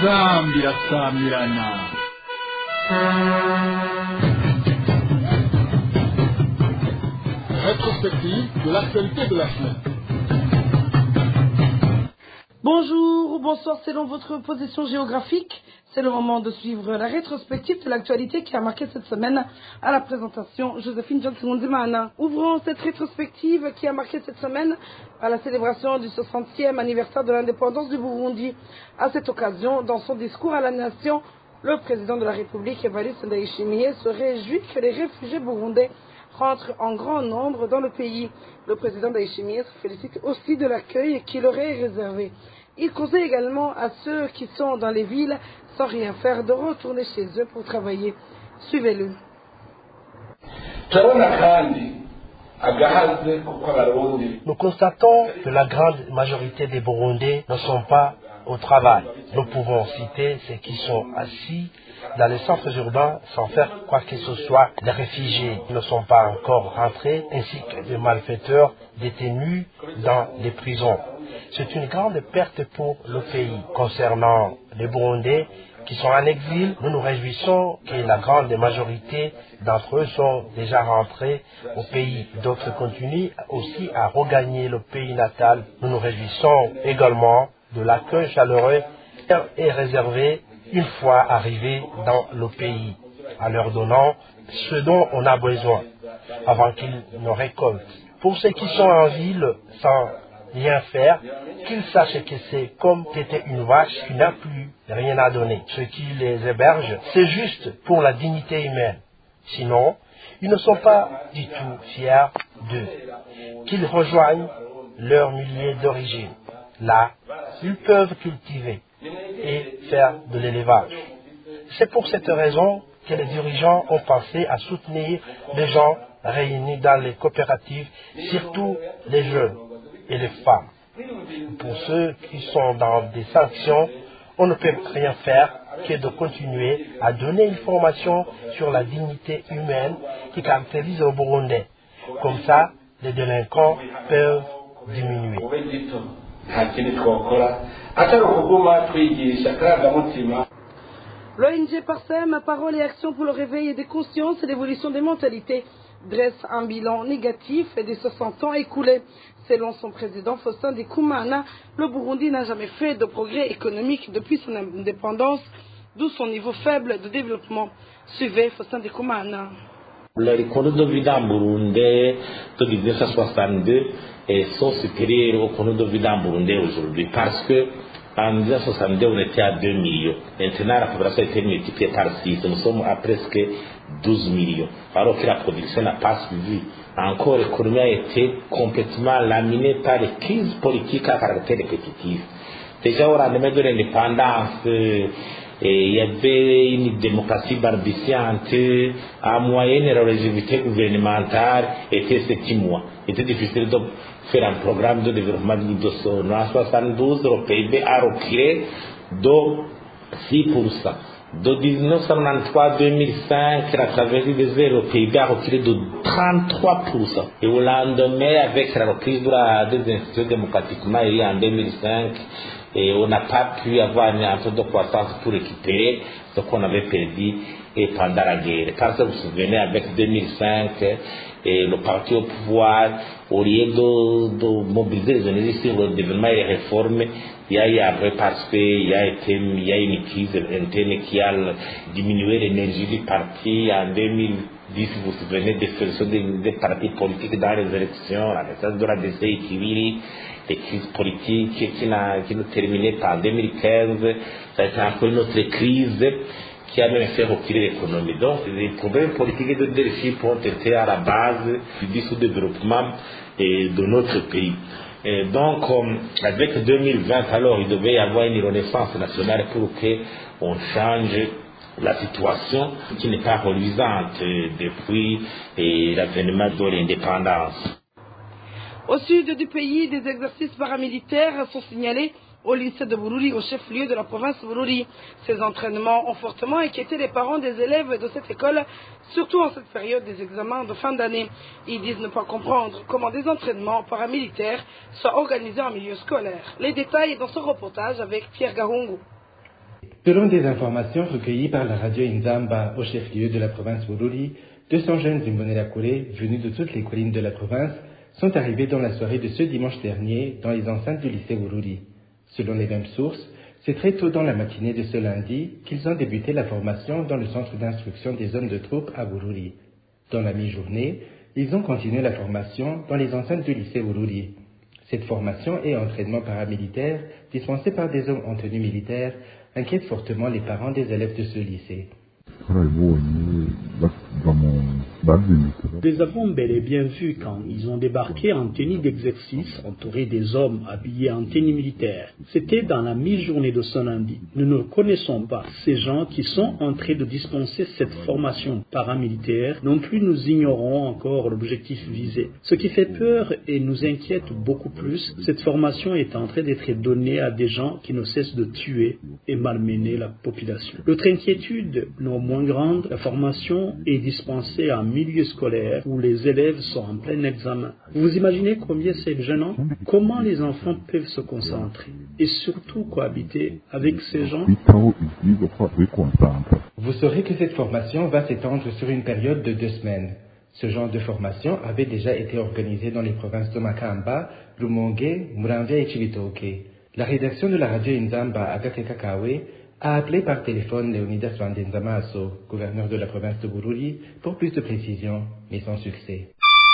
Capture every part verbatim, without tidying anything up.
inzambi irasamirana. Rétrospective de l'actualité de la semaine. Bonjour ou bonsoir selon votre position géographique. C'est le moment de suivre la rétrospective de l'actualité qui a marqué cette semaine à la présentation Joséphine Johnson-Ndimana. Ouvrons cette rétrospective qui a marqué cette semaine à la célébration du soixantième anniversaire de l'indépendance du Burundi. À cette occasion, dans son discours à la nation, le président de la République, Evariste Ndayishimiye, se réjouit que les réfugiés burundais rentrent en grand nombre dans le pays. Le président Ndayishimiye se félicite aussi de l'accueil qui leur est réservé. Il conseille également à ceux qui sont dans les villes sans rien faire de retourner chez eux pour travailler. Suivez-le. Nous constatons que la grande majorité des Burundais ne sont pas au travail. Nous pouvons citer ceux qui sont assis dans les centres urbains sans faire quoi que ce soit. Les réfugiés ne sont pas encore rentrés, ainsi que les malfaiteurs détenus dans les prisons. C'est une grande perte pour le pays. Concernant les Burundais qui sont en exil, nous nous réjouissons que la grande majorité d'entre eux sont déjà rentrés au pays. D'autres continuent aussi à regagner le pays natal. Nous nous réjouissons également de l'accueil chaleureux et réservé une fois arrivés dans le pays, en leur donnant ce dont on a besoin avant qu'ils ne récoltent. Pour ceux qui sont en ville sans rien faire, qu'ils sachent que c'est comme c'était une vache qui n'a plus rien à donner. Ceux qui les hébergent, c'est juste pour la dignité humaine. Sinon, ils ne sont pas du tout fiers d'eux. Qu'ils rejoignent leur milieu d'origine. Là, ils peuvent cultiver et faire de l'élevage. C'est pour cette raison que les dirigeants ont pensé à soutenir les gens réunis dans les coopératives, surtout les jeunes et les femmes. Pour ceux qui sont dans des sanctions, on ne peut rien faire que de continuer à donner une formation sur la dignité humaine qui caractérise le Burundais. Comme ça, les délinquants peuvent diminuer. L'O N G Parsem, Parole et Action pour le réveil des consciences et l'évolution des mentalités, dresse un bilan négatif des soixante ans écoulés. Selon son président Faustin Ndikumana, le Burundi n'a jamais fait de progrès économique depuis son indépendance, d'où son niveau faible de développement. Suivez Faustin Ndikumana. Les records de vie en Burundi de mille neuf cent soixante-deux sont supérieurs aux records de vie en Burundi aujourd'hui parce que en mille neuf cent soixante-deux on était à deux millions. Maintenant la population a été multipliée par six. Nous sommes à presque douze millions. Alors que la production n'a pas suivi. Encore l'économie a été complètement laminée par les crises politiques à caractère répétitif. Déjà au lendemain de l'indépendance, il y avait une démocratie balbutiante, à moyenne la longévité gouvernementale était sept mois. Il était difficile de faire un programme de développement de son. En soixante-douze, le P I B a reculé de six pour cent. De mille neuf cent quatre-vingt-treize à deux mille cinq, la traversée des airs, le P I B a reculé de trente-trois pour cent. Et au lendemain, avec la reprise de la, des institutions démocratiquement élue en deux mille cinq, et on n'a pas pu avoir un taux de croissance pour récupérer ce qu'on avait perdu et pendant la guerre. Quand vous vous souvenez, avec deux mille cinq, et le parti au pouvoir, au lieu de, de mobiliser les énergies sur le développement et les réformes, il y a eu après parce qu'il y a été, il y a une crise interne qui a diminué l'énergie du parti en deux mille dix. Vous vous souvenez des solutions des, des partis politiques dans les élections, la naissance de la D C I Kibiri, des crises politiques qui n'a, qui n'a terminé qu'en deux mille quinze. Ça a été encore une autre crise qui a même fait reculer l'économie. Donc, les problèmes politiques et de leadership ont été à la base du sous-développement de notre pays. Et donc, avec deux mille vingt, alors, il devait y avoir une renaissance nationale pour qu'on change la situation qui n'est pas reluisante depuis l'avènement de l'indépendance. Au sud du pays, des exercices paramilitaires sont signalés au lycée de Bururi, au chef-lieu de la province Bururi. Ces entraînements ont fortement inquiété les parents des élèves de cette école, surtout en cette période des examens de fin d'année. Ils disent ne pas comprendre comment des entraînements paramilitaires soient organisés en milieu scolaire. Les détails dans ce reportage avec Pierre Gahungu. Selon des informations recueillies par la radio Inzamba au chef-lieu de la province Bururi, deux cents jeunes Imbonerakure venus de toutes les collines de la province sont arrivés dans la soirée de ce dimanche dernier dans les enceintes du lycée Bururi. Selon les mêmes sources, c'est très tôt dans la matinée de ce lundi qu'ils ont débuté la formation dans le centre d'instruction des hommes de troupe à Bururi. Dans la mi-journée, ils ont continué la formation dans les enceintes du lycée Bururi. Cette formation et entraînement paramilitaire, dispensés par des hommes en tenue militaire, inquiète fortement les parents des élèves de ce lycée. Les avons bel et bien vus quand ils ont débarqué en tenue d'exercice, entourés des hommes habillés en tenue militaire. C'était dans la mi-journée de ce lundi. Nous ne connaissons pas ces gens qui sont en train de dispenser cette formation paramilitaire. Non plus nous ignorons encore l'objectif visé. Ce qui fait peur et nous inquiète beaucoup plus, cette formation est en train d'être donnée à des gens qui ne cessent de tuer et malmener la population. Notre inquiétude non moins grande, la formation est dispensée en milieu scolaire où les élèves sont en plein examen. Vous imaginez combien c'est gênant? Comment les enfants peuvent se concentrer et surtout cohabiter avec ces gens? Vous saurez que cette formation va s'étendre sur une période de deux semaines. Ce genre de formation avait déjà été organisé dans les provinces de Makamba, Rumonge, Muramvya et Chibitoke. La rédaction de la radio Inzamba à Kakekawe a appelé par téléphone Leonidas Vandenzamaso, gouverneur de la province de Bururi, pour plus de précisions, mais sans succès.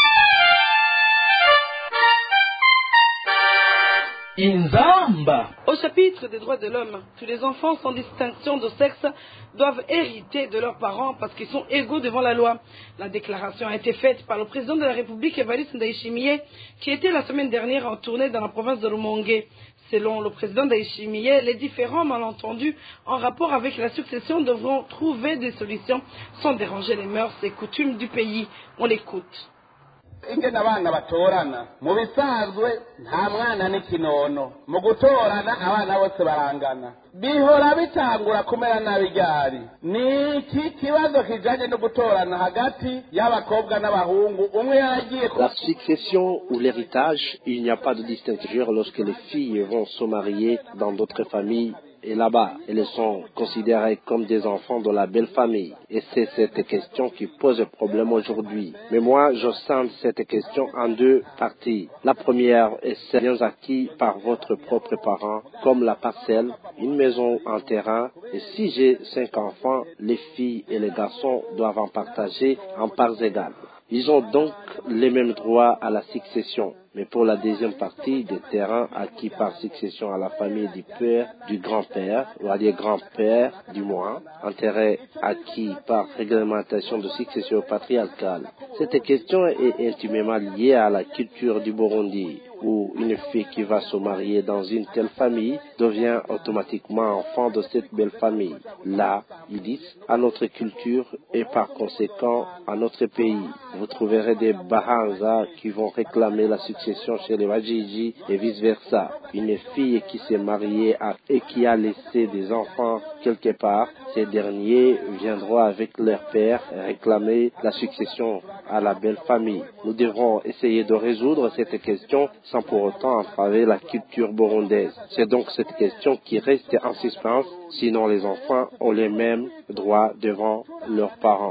Inzamba. Au chapitre des droits de l'homme, tous les enfants sans distinction de sexe doivent hériter de leurs parents parce qu'ils sont égaux devant la loi. La déclaration a été faite par le président de la République, Evariste Ndayishimiye, qui était la semaine dernière en tournée dans la province de Rumonge. Selon le président Ndayishimiye, les différents malentendus en rapport avec la succession devront trouver des solutions sans déranger les mœurs et coutumes du pays. On l'écoute. ingene abana batorana mu bisanzwe nta mwana n'ikinono mu gutorana abana bose barangana bihora bitangura kumera nabi ryari ni iki kibazo kijanye no gutorana hagati y'abakobwa n'abahungu umwe yaragiye. La succession ou l'héritage, il n'y a pas de distinction lorsque les filles vont se marier dans d'autres familles. Et là-bas, elles sont considérées comme des enfants de la belle famille. Et c'est cette question qui pose problème aujourd'hui. Mais moi, je sens cette question en deux parties. La première est celle bien acquise par votre propre parent, comme la parcelle, une maison, un terrain. Et si j'ai cinq enfants, les filles et les garçons doivent en partager en parts égales. Ils ont donc les mêmes droits à la succession. Mais pour la deuxième partie des terrains acquis par succession à la famille du père, du grand-père, ou à des grands-pères du moins, intérêts acquis par réglementation de succession patriarcale. Cette question est intimement liée à la culture du Burundi, où une fille qui va se marier dans une telle famille devient automatiquement enfant de cette belle famille. Là, ils disent, à notre culture et par conséquent à notre pays. Vous trouverez des Bahanza qui vont réclamer la succession chez les Wajiji et vice-versa. Une fille qui s'est mariée à, et qui a laissé des enfants quelque part, ces derniers viendront avec leur père réclamer la succession à la belle famille. Nous devrons essayer de résoudre cette question sans pour autant entraver la culture burundaise. C'est donc cette question qui reste en suspens, sinon les enfants ont les mêmes droits devant leurs parents.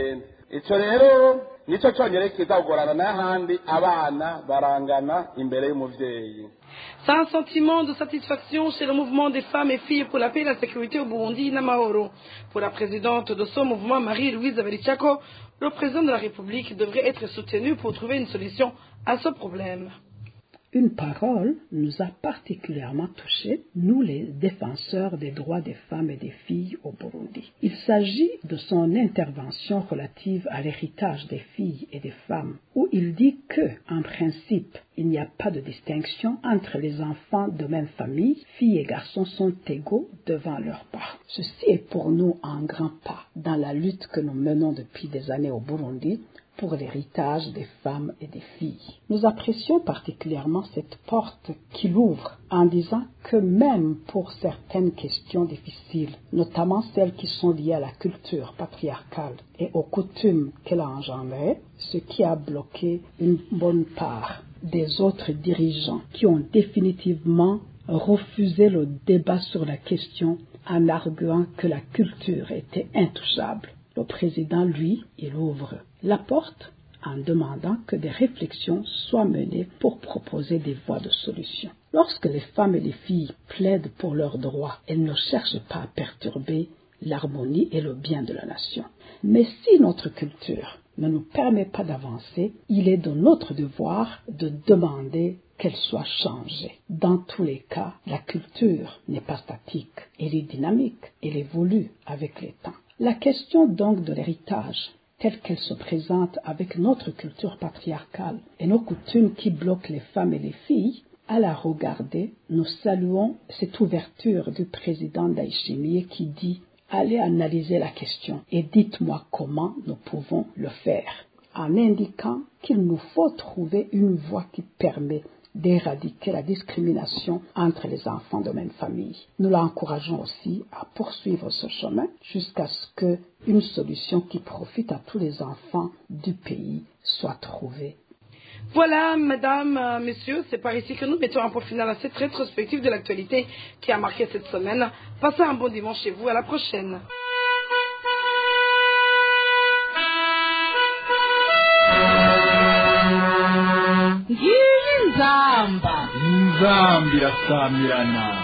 C'est un sentiment de satisfaction chez le mouvement des femmes et filles pour la paix et la sécurité au Burundi, Namahoro. Pour la présidente de ce mouvement, Marie-Louise Averichako, le président de la République devrait être soutenu pour trouver une solution à ce problème. Une parole nous a particulièrement touchés, nous les défenseurs des droits des femmes et des filles au Burundi. Il s'agit de son intervention relative à l'héritage des filles et des femmes, où il dit que, en principe, il n'y a pas de distinction entre les enfants de même famille, filles et garçons sont égaux devant leurs parents. Ceci est pour nous un grand pas dans la lutte que nous menons depuis des années au Burundi pour l'héritage des femmes et des filles. Nous apprécions particulièrement cette porte qu'il ouvre en disant que même pour certaines questions difficiles, notamment celles qui sont liées à la culture patriarcale et aux coutumes qu'elle a engendrées, ce qui a bloqué une bonne part des autres dirigeants qui ont définitivement refusé le débat sur la question en arguant que la culture était intouchable. Le président, lui, il ouvre la porte en demandant que des réflexions soient menées pour proposer des voies de solution. Lorsque les femmes et les filles plaident pour leurs droits, elles ne cherchent pas à perturber l'harmonie et le bien de la nation. Mais si notre culture ne nous permet pas d'avancer, il est de notre devoir de demander qu'elle soit changée. Dans tous les cas, la culture n'est pas statique, elle est dynamique, elle évolue avec les temps. La question donc de l'héritage, telle qu'elle se présente avec notre culture patriarcale et nos coutumes qui bloquent les femmes et les filles, à la regarder, nous saluons cette ouverture du président Ndayishimiye qui dit « Allez analyser la question et dites-moi comment nous pouvons le faire », en indiquant qu'il nous faut trouver une voie qui permet d'éradiquer la discrimination entre les enfants de même famille. Nous l'encourageons aussi à poursuivre ce chemin jusqu'à ce qu'une solution qui profite à tous les enfants du pays soit trouvée. Voilà, mesdames, euh, messieurs, c'est par ici que nous mettons un point final à cette rétrospective de l'actualité qui a marqué cette semaine. Passez un bon dimanche chez vous, à la prochaine. Nzamba. Nzambi irasamirana.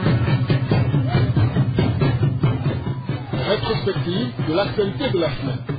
Rétrospective de l'actualité de la semaine.